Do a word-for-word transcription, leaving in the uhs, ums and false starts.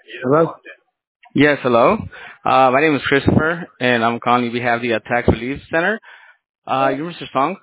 Hello? Yes, hello. Uh, my name is Christopher, and I'm calling you. We have the uh, Tax Relief Center. Uh, you're mister Song?